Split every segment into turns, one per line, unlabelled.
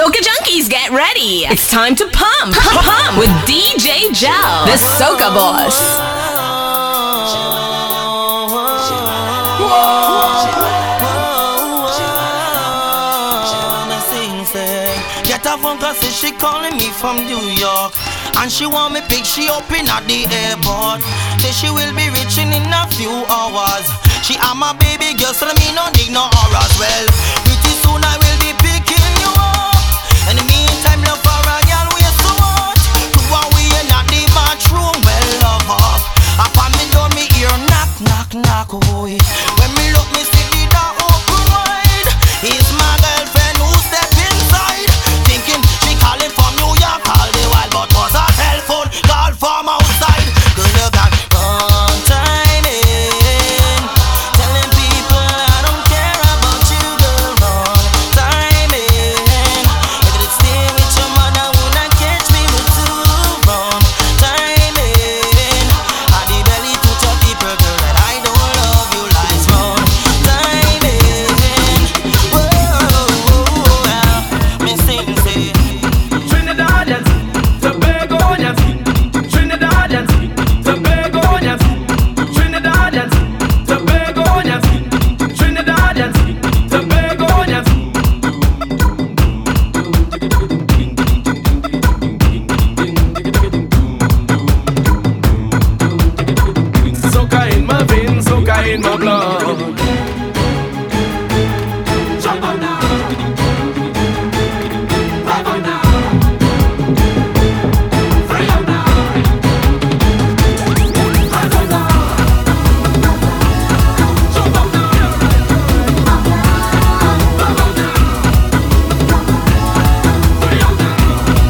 Soca junkies, get ready. It's time to pump with DJ Gel, the Soca boss.
Get a phone call, say she calling me from New York, and she want me pick she up in at the airport. Say she will be reaching in a few hours. She am my baby girl, so me no dig no horrors. Well, pretty soon I will be picking you up. In the meantime, love for a girl we so hot. To a we in at the bathroom, well love up. Upon me door, me ear knock, knock, knock, boy. When me look, me see the door open wide. It's my girlfriend who step inside, thinking she calling from New York all the while, but was a cell phone call from outside. Girl, you got wrong timing, telling people I don't care about you, girl. Wrong timing. If you did stay with your mother, would not catch me with two. Wrong timing. Had the belly to tell people, girl, that I don't love you like wrong timing. Whoa, me sing, say
Trinidadians, Tobagonians, Trinidadians, Tobagonians, Trinidadians, Tobagonians, Trinidadians, Tobagonians. Soca in my veins, soca in my blood. Jump on now. Vibe on now. Free on now. Vibe on now. Jump on now. Vibe on now. Free on now.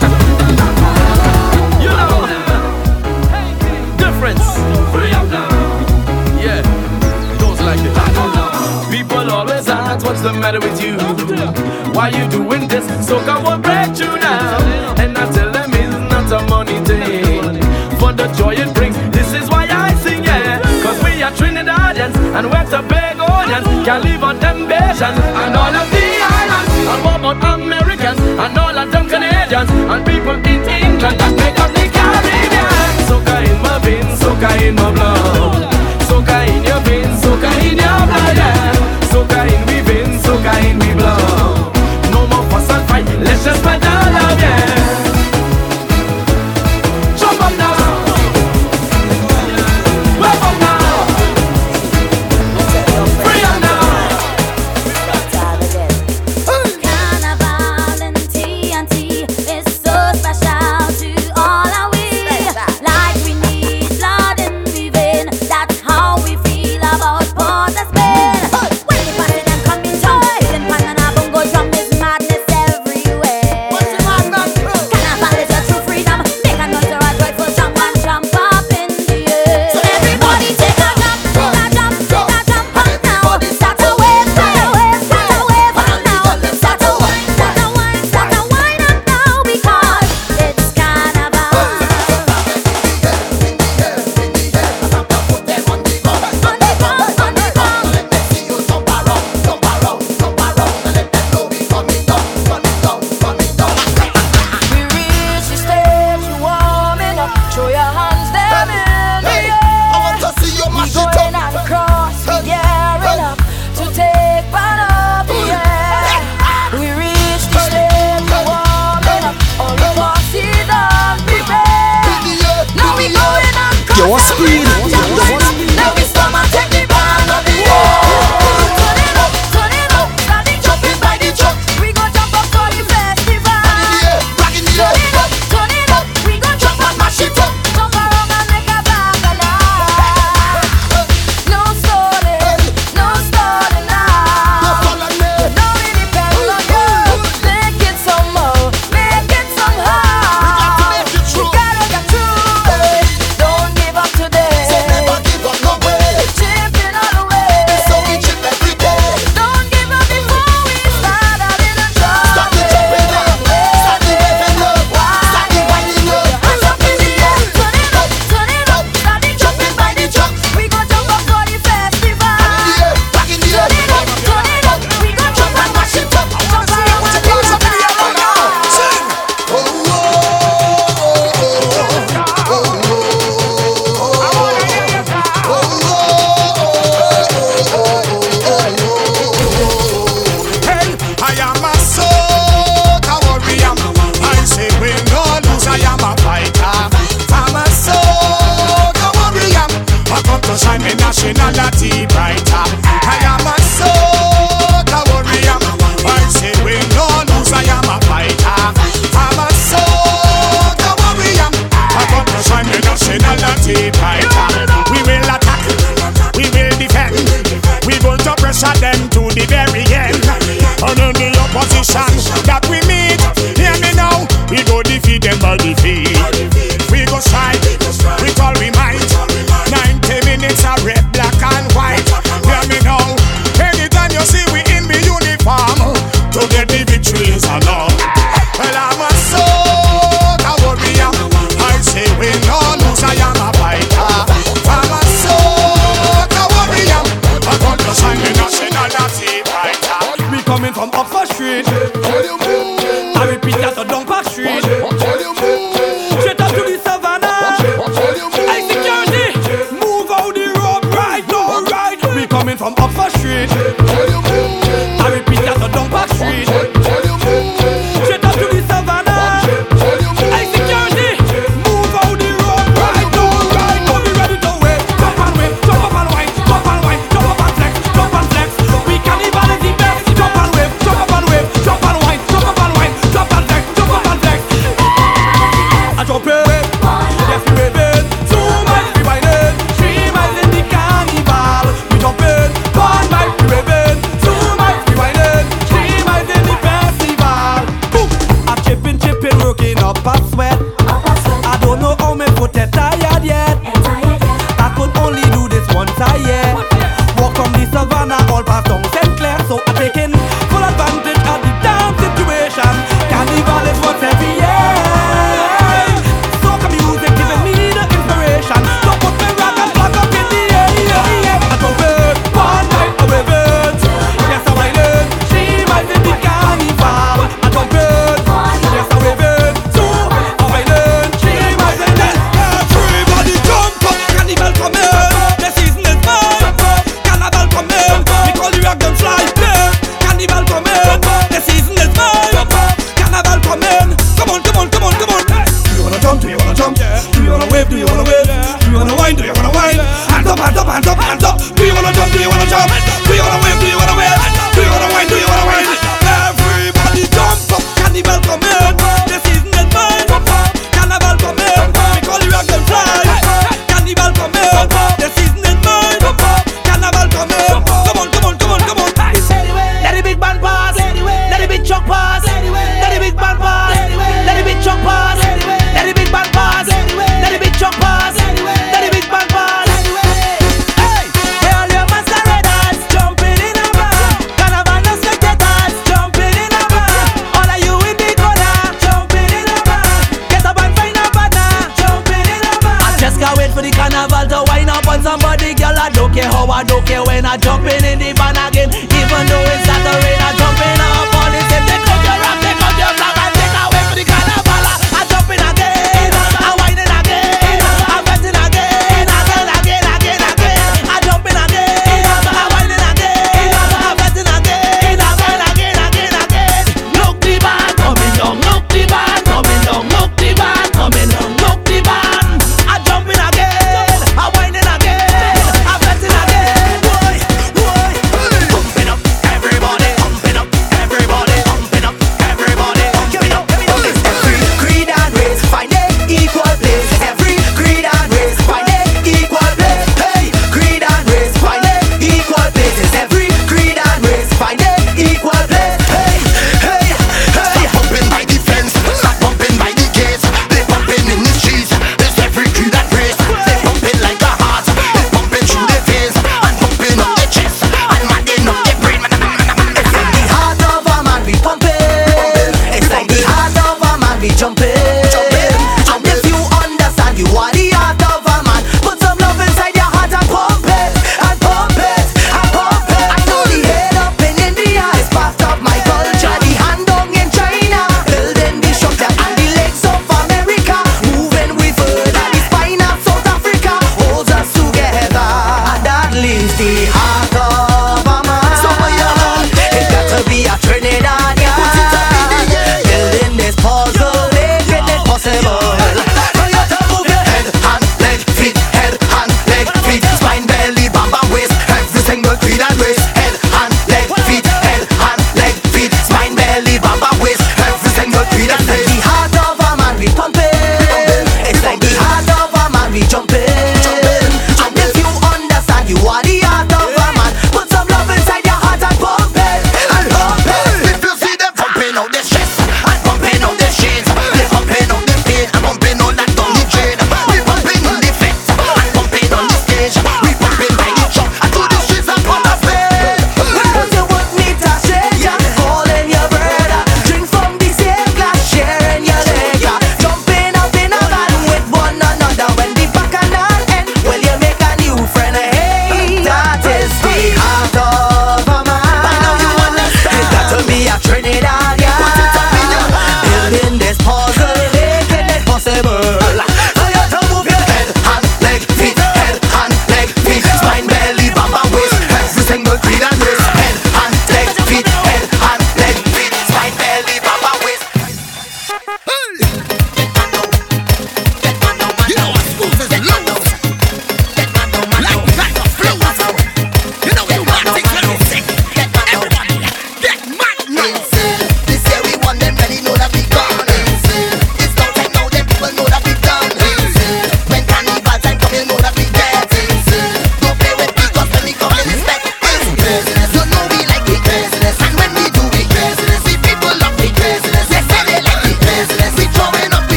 You know, difference. Free on now. Yeah, goes like this. People always ask, what's the matter with you? Why you doing this? Soca will break you now. And I tell them it's not a money thing. For the joy it brings, this is why I sing, yeah. Cause we are Trinidadians and we're Tobagonians. Can't live on temptations and all of the islands. And what about Americans and all of them Canadians and people in England that make up the Caribbean. Soca in my veins, soca in my blood. Soca in your veins, soca in your blood, yeah. Soca in we veins, soca in we blood. No more fuss and fight, let's just spread the love, yeah. Jump up now. Wave up now. Free up now.
Carnival and TNT is so special to all our we. Like we need blood in we vein. That's how we feel about Port of Spain. When the party them come in toy, then pan and a bongo drum is madness everywhere. Carnival is a true freedom. Make a noise or a joyful jump and jump up in the air. So everybody take a jump, take a jump, take a jump up now. Start a wave, start a wave, start a wave up now. Start a wine, start a wine, start a wine up now because it's Carnival. On the we reach the stage, you warming up. Throw your hands them in the air. We going across, we gearing up to take part of the air. We reach the stage, we warming up. All the bosses on prepare. Now we going across,
Yo, speed.
now we storm and take the band of the air. Turn it up, starting jumping by the truck. We gon' jump up for the festival. Turn it up, we gon' jump and mash it up. Jump around and make a bacala. No stalling now. Now we depend on you. Make it somehow, make it somehow. We gotta get through it. Don't give up today.
that we meet. Hear me now, we go defeat them by defeat. We go strike with all we might. 90 minutes of red, black and white. Hear me now, anytime you see we in the uniform, to get the victory is enough. Well, I'm a soca warrior. I say we no lose, I am a fighter. I'm a soca warrior. I got to sign the nationality fighter.
We coming from Oxford Street. I repeat that, Down Park Street. Straight up to the Savannah. Hey, security, move out the road right now, right. We coming from Oxford Street. I repeat that, Down Park Street. Straight up to the Savannah. Hey, security, move out the road right now, right. Now we ready to wait. Jump and wave, jump up and wine, jump and wine, jump up and flex, jump and flex. We carnival is the best. Jump and wave, jump up and wave, jump and wine, jump up and wine, jump and flex, jump up and flex. I jump it, yes we waving. 2 miles we whining, 3 miles in the carnival. We jumping, 1 mile we waving. 2 miles we whining, 3 miles in the festival. Boom! I'm chipping, working up a sweat. I don't know how my foot is tired yet. I could only do this once a year. Walk from the Savannah all past down St. Clair. So I'm taking full advantage of the damn situation. Carnival is once every year. Soca music giving me the inspiration. So put me rock and flag up in the air. I drove it, 1 night I wave it. Yes I ride it, 3 miles in the carnival. I drove it, yes I wave it. 2 I ride it, 3 miles in the. Everybody jump up, carnival coming. The season is mine. Carnival coming, we call the rock them fly. Carnival coming, the season is mine. Carnival coming, come on. Do you wanna jump? Do you wanna jump? Do you wanna wave? Do you wanna wave? Do you wanna whine? Do you wanna whine? Hands up. Do you wanna jump? Do you wanna jump? Do you wanna wave? Do you wanna wave? Do you wanna whine? Do you wanna whine? Everybody jump up, carnival coming. The season is mine. Carnival coming, we call the rock them fly. Carnival coming, the season is mine. Carnival coming, come on. Let the big band pass, let the big truck pass, let the big band pass, let the big truck pass, let the big band pass, let the big truck pass, let the big band pass. Hey, all your masqueraders jumping in a bar, carnival no spectators jumping in a bar. All of you in the corner jumping in a bar, get up and find a partner jumping in a bar. I just can't wait for the carnival to wind up on somebody, girl. I don't care how, I don't care when I jumping in the van again. Even though it's not the rain, I jumping up on the same. Take out your rock, take out your flag, and take away for the carnival. I jumping again, I whining again, I betting again. I jumping again, I whining again, I betting again. Look the band coming down, look the band coming down, look the band coming down, look the band. I jumping again, I whining again, I betting again. Whoa.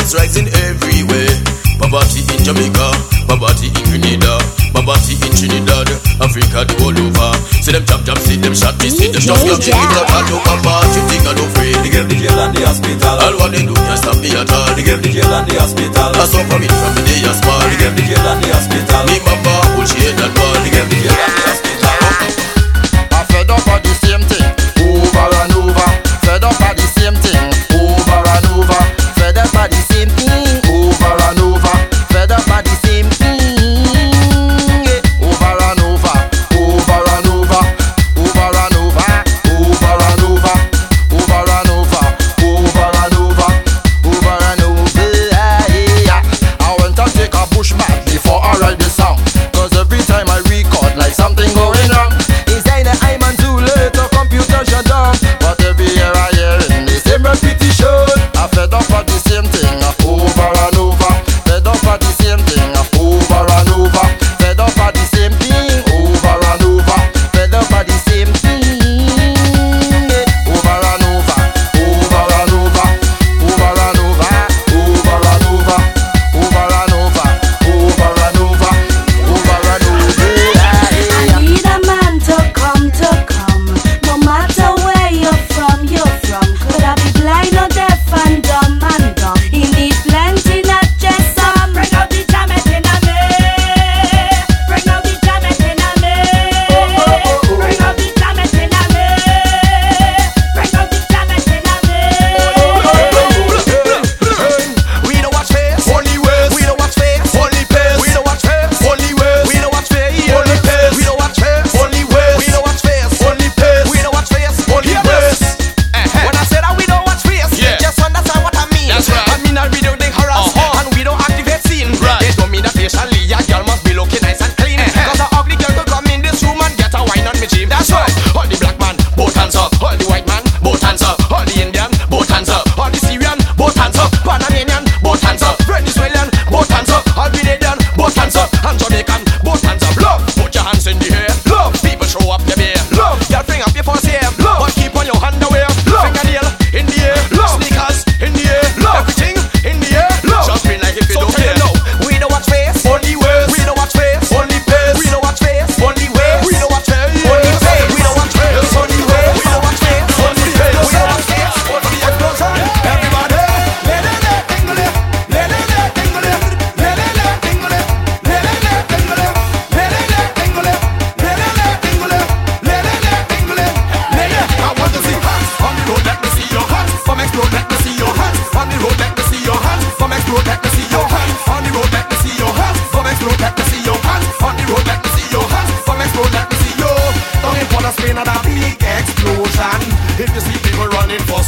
is rising everywhere. Poverty in Jamaica, poverty in Grenada, poverty in Trinidad, Africa all over. See them chop, see them shot, me see them just get it up and look apart. You think I don't free? They give the jail and the hospital. All what they do can't stop me at all. They give the jail and the hospital. I suffer it from the day I small. They give the jail and the hospital. Me mama bullshit that ball. They give the jail and the hospital.
I fed up on the same thing over and over. Fed up on the same thing over and over. Fed up on the same thing over and over. Fed up on the same thing over and over, over and over, over and over, over and over, over and over, over and over, over and over. I went to take a bush mat before I write the song, 'cause every time I record like something going wrong. Inside the I'm on too late, the computer shut down. But every year I hear in the same repetition. I fed up on the same thing over and over. Fed up on the same thing over and over. Fed up on the same thing over and over. Fed up on the same thing over and over, over and over, over and over, over and over, over and over, over and over, over and over.
I need a man to come, no matter where you're from, Could I be blind or deaf and dumb and dumb? He need plenty, not just some. Bring out the jamet in a me. Bring out the jamet in a me. Bring out the jamet in a me. Bring out the jamet in a me.
We don't watch face, only ways. We don't watch face, only pace. We don't watch face, only ways. We don't watch face, only pace. We don't watch face, only ways. We don't watch face, only pace. We don't watch face, only ways. When I say that we don't watch face, just understand what I mean. That's right. I mean that we don't harass and we don't activate scene. Right. It don't mean that facially a girl must be looking nice and clean. 'Cause an ugly girl could come in this room and get a wine on me gym. That's right. All the black man, both hands up. All the white man, both hands up. All the Indian, both hands up. All the Syrian, both hands up. Panamanian, both hands up. Venezuelan, both hands up. Albanian, both hands up. And Jamaican, both hands up. Love, put your hands in the air. Love, people show up your beer. Love, y'all bring up your first hair. Love, but keep on your underwear. Love, fingernail in the air. Love, sneakers in the air. Love, everything in the air. Love, jumping like if you don't care. We don't watch face, only ways. We don't watch face, only pace. We don't watch face, only ways. We don't watch face, only face. We don't watch face, only ways. We don't watch face, only pace. We don't watch face, only the explosion. Everybody, let it tingle it, let it tingle it, let it tingle it, let it tingle it, let it tingle it, let it tingle it, let it tingle it, let it. I want to see hands on the road. Let me see your hands. From explode, let me see your hands. On the road, let me see your hands. From explode, let me see your hands. On the road, let me see your hands. From explode, let me see your hands. On the road, let me see your hands. From explode, let me see your. Down in Port of Spain and a big explosion. If you see people running for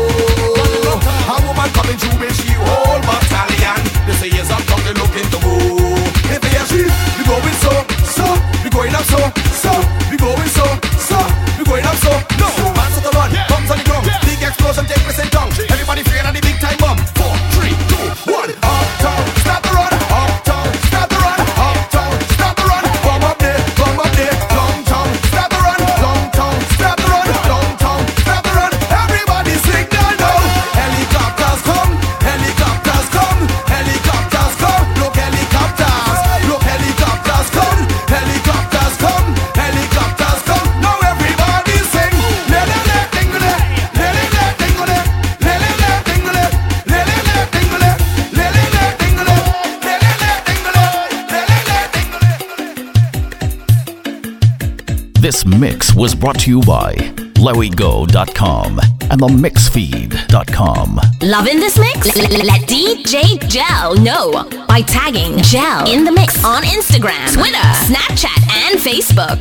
soul, a woman coming through with she whole battalion. They say yes, I'm talking looking to move. If they are she, we going so, we going up so, we going so, we going up so. No, man's on the run, bombs on the ground. Big explosion take place in town. Everybody fearing the big time bomb. 4, 3, 2, 1. Uptown, stop the run. Uptown, stop the run. Uptown, stop the run. Bomb up there, downtown, stop the run. Downtown, stop the run. Downtown, stop the run. Everybody signal now. Helicopters come, helicopters come, helicopters come. Look helicopters, look helicopters come, helicopters come, helicopters come. Now everybody sing. Let it tingle it, let it tingle it, let it tingle it, let it tingle it, let it tingle it, let it tingle it, let it tingle it.
This mix was brought to you by LarryGo.com and themixfeed.com.
Loving this mix? Let DJ Gel know by tagging Gel in the mix on Instagram, Twitter, Snapchat, and Facebook.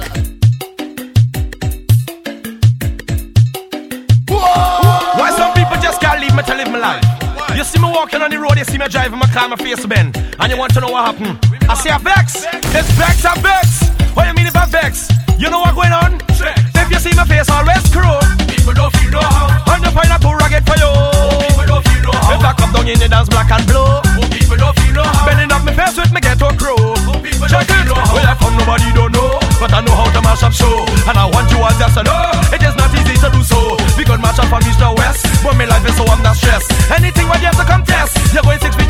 Why some people just can't leave me to live my life? You see me walking on the road, you see me driving my car, my face bend, and you want to know what happened? I say a vex, it's vex, a vex. What you mean if I vex? You know what's going on? If you see my face always crow, people don't feel no how. And you find a too rugged for you, people don't feel no how. If I come down in the dance black and blue, people don't feel no how. Bending up my face with me ghetto crow, check it. Well I found nobody don't know, but I know how to mash up show. And I want you all just to know, it is not easy to do so. We could match up from east to west, but my life is so under stress. Anything what you have to contest, you're going 6 feet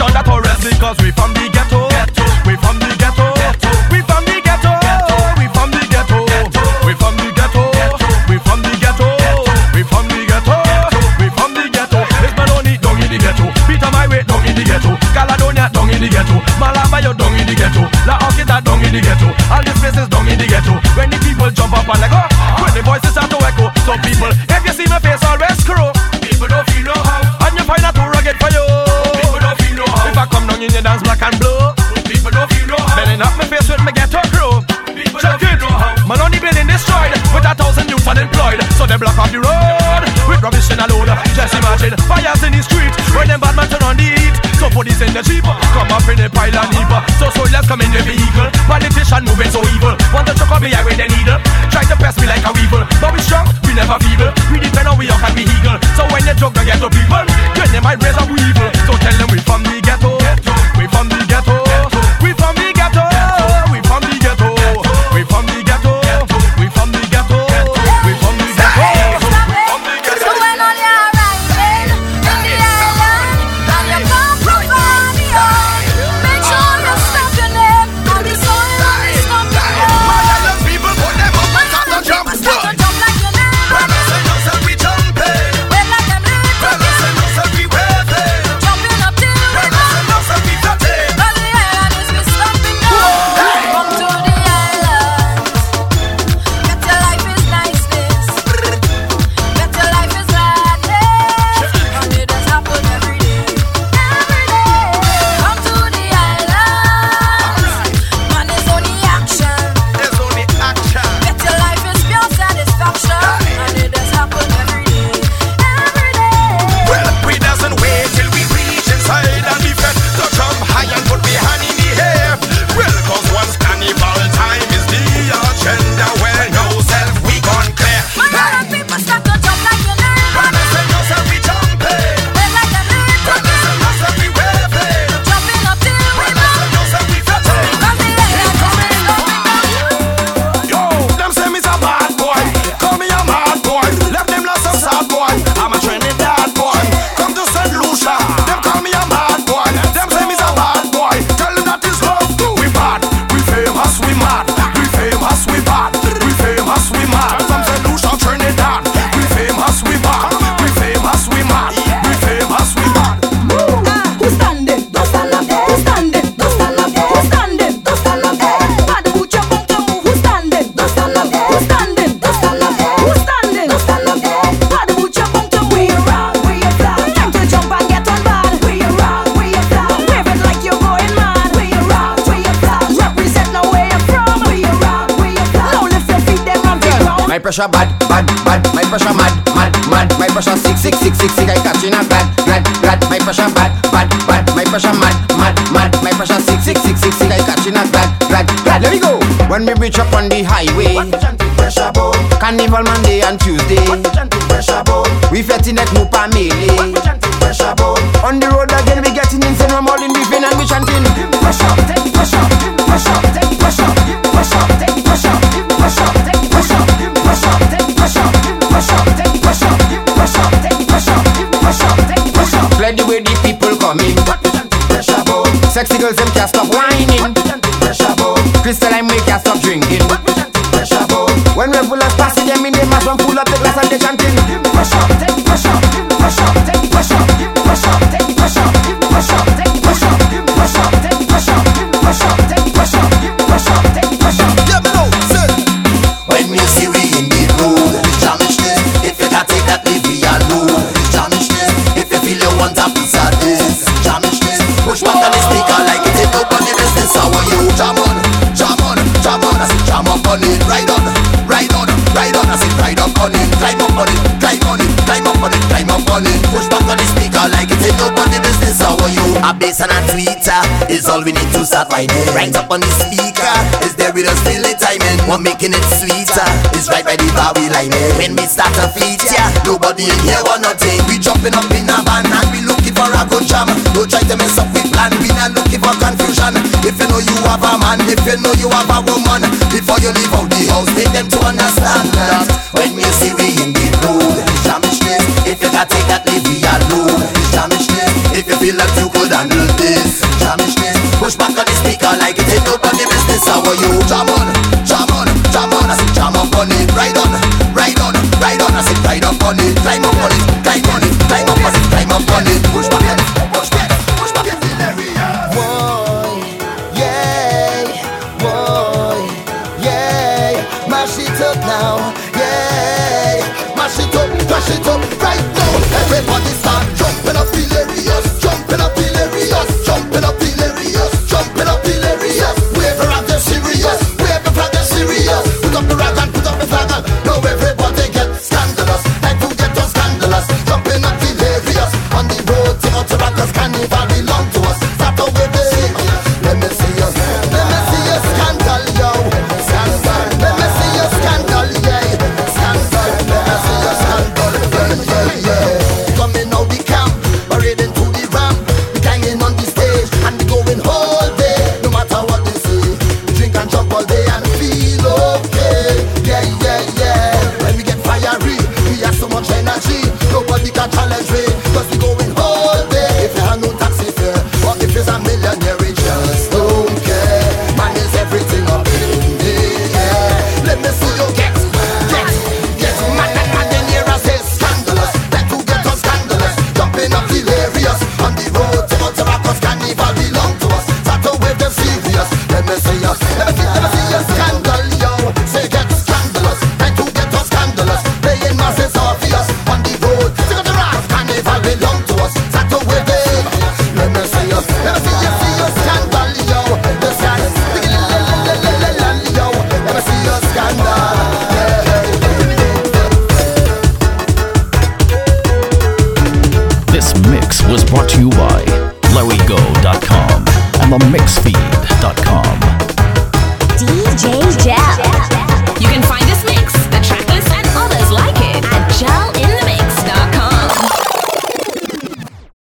see my face always screw. People don't feel no how. And you find out too rugged for you. People don't feel no how. If I come down in your dance black and blue. People don't feel no how. Bending up my face with my ghetto crew. People don't feel no how. Man on the building destroyed with 1,000 youths unemployed. So they block off the road with rubbish in a load. Just imagine fires in the street when them bad man turn on the heat. So police in the jeep come up in the pile and heap. So soldiers come in the vehicle. Politician moving so evil. Want to choke on me eye with a needle. Try to press me like a weevil. But we strong, we never feeble. We depend on we all can be eagle. So when you joke the ghetto people, then they might raise a weevil. So tell them we from the ghetto. We from the ghetto. We from the ghetto. We from the ghetto. We from the ghetto. We from the ghetto. We from the ghetto.
So when all you're riding in the island and you come from far beyond, make sure you stop your name on the soil and the stomping ground.
My island people put them up and start to jump.
Start to jump like you never.
Well, I say no, say we jumping.
Wave like them little
Well, I say no, say we waving.
jumping up till we
Well, I say no, say we floating.
on the island is we stomping down. Come to the island. Get your life is niceness. Get your life is gladness. And it does happen every day. Every day. Come to the island. Man, there's only action.
There's only action.
Get your life is pure satisfaction. And it does happen every day. Every day.
Well, we doesn't wait till we reach inside and defend. So jump high and put me hand in the air. Well, cause once carnival time is the agenda. Well, no self we gone clear.
My island people start to jump like you never.
Well, I say no, say we jumping.
Wave like them
Well,
little
I say no, say we waving.
jumping up till we
Well, I say no, say we floating.
on the island is we stomping down.
Yo, them say me's a bad boy. Call me a mad boy. Left them lost some sad boy. I'm a Trinidad boy. Come to St. Lucia. Them call me a mad boy. Them say me's a bad boy. Tell them that is love. We bad. We famous. We mad. We famous. We bad. We famous. We mad. From St. Lucia, Trinidad. We famous. We bad. We famous. We mad. We famous. We bad.
Who's standing? Don't stand up there. Who's standing? Don't stand up there. Who's standing? Don't stand up there. Bad boot your bum to move. Who's standing? Don't stand up there. Who's standing? Don't stand up there. Who's standing? Don't stand up there. Bad boot your bum to move. We around, we a fly. Time to jump and get on bad. We around, we a fly. Wave it like you're going mad. We around, we a fly. Represent now where you're from. We around, we a fly. Now lift your feet them on the ground.
My pressure bad, bad, bad. My pressure mad, mad, mad. My pressure sick, sick, sick, sick, sick. I catching a glad, glad, glad. My pressure bad, bad, bad. My pressure mad, mad, mad. My pressure sick, sick, sick, sick, sick. I catching a glad, glad, glad. Let me go. When we reach up on the highway,
Pressure bone.
Carnival Monday and Tuesday.
Pressure bone.
We fetting at Mupa Melee.
Pressure bone.
On the road again, we getting insane. We're all in the vein and we chanting.
Pressure. Take pressure. Pressure. Take pressure. Pressure. Take pressure. Pressure. Take pressure. Pressure. Take pressure. Pressure. Take pressure. Pressure. Take pressure. Pressure. Take pressure.
Play the way the people coming.
Pressure bone.
Sexy girls, them can't stop whining.
Pressure bone.
Crystal and we can't stop drinking.
Pressure bone.
When we full of passing them in the mass, one full of the glass and they chanting.
Pressure. Take pressure. Pressure. Take pressure. Pressure. Take pressure. Pressure. Take pressure. Pressure. Take pressure. Pressure. Take pressure. Pressure. Take pressure.
Yeah, me know, say. When you see we in the road, jamishness. If you can't take that, leave me alone. Jamishness. If you feel you want a piece of this, jamishness. Push back on the speaker like it ain't nobody business. How are you? Jam on, jam on, jam on. I say jam up on it, ride on, ride on, ride on. I say ride up on it, climb up on it, climb on it, climb up on it, climb up on it. Push back on the speaker like it ain't nobody business. How are you? A bass and a tweeter is all we need to start right there. Right up on the speaker is there with us till the timing. One making it sweeter is right by the bar we line it. When we start a feature, nobody in here want nothing. We jumping up in a van and we looking for a good jam. Don't try to mess up with plan. We not looking for confusion. If you know you have a man, if you know you have a woman, before you leave out the house, make them to understand that when you see we in the road, jamishness. If you can't take that, leave me alone. Jamishness. If you feel like you could handle this, jamishness. Push back on the speaker like it ain't nobody business. How are you? Jam on, jam on, jam on. I say jam up on it, ride on, ride on, ride on. I say ride up on it, climb up on it, climb on it, climb up on it, climb up on it. Push back on it, push back, push back.
Boy, yeah, boy, yeah. Mash it up now, yeah. Mash it up, mash it
energy. Nobody can challenge me, cause we going all day. If you have no taxi fare, or if you're a millionaire, we just don't care. Man is everything up in the air. Let me see you get mad in here and say scandalous. Let you get us scandalous, jumping up hilarious. On the road, Cause carnival belong to us. Start to wave them serious. Let me see us, let me see you scandal, yo. Say get scandalous, try to get us scandalous. Playing masses obvious on the road. Take up the rocks, carnival belong to us. Start to wave them. Let me see us, let me see you scandal, yo. The scandal, yo. Let me see you scandal.
This mix was brought to you by LarryGo.com and the Mix Feed.